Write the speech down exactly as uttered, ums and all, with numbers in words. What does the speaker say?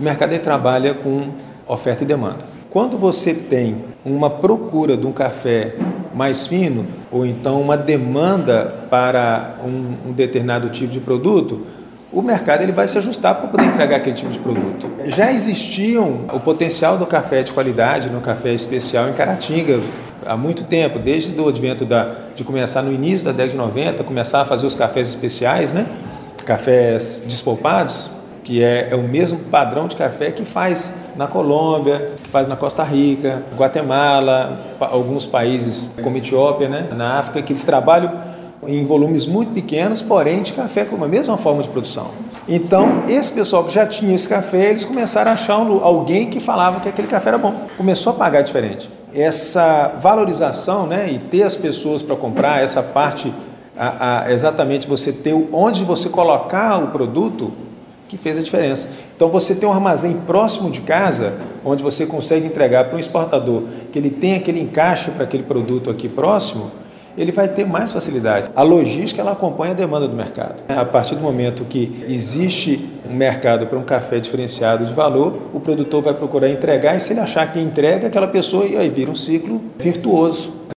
O mercado ele trabalha com oferta e demanda. Quando você tem uma procura de um café mais fino, ou então uma demanda para um, um determinado tipo de produto, o mercado ele vai se ajustar para poder entregar aquele tipo de produto. Já existiam o potencial do café de qualidade, no café especial em Caratinga, há muito tempo, desde o advento da, de começar no início da década de noventa, começar a fazer os cafés especiais, né? Cafés despolpados, que é, é o mesmo padrão de café que faz na Colômbia, que faz na Costa Rica, Guatemala, alguns países como Etiópia, né? Na África, que eles trabalham em volumes muito pequenos, porém de café com a mesma forma de produção. Então, esse pessoal que já tinha esse café, eles começaram a achar alguém que falava que aquele café era bom. Começou a pagar diferente. Essa valorização, né, e ter as pessoas para comprar, essa parte, a, a, exatamente você ter onde você colocar o produto, que fez a diferença. Então, você tem um armazém próximo de casa, onde você consegue entregar para um exportador, que ele tem aquele encaixe para aquele produto aqui próximo, ele vai ter mais facilidade. A logística ela acompanha a demanda do mercado. A partir do momento que existe um mercado para um café diferenciado de valor, o produtor vai procurar entregar e se ele achar que entrega aquela pessoa, e aí vira um ciclo virtuoso.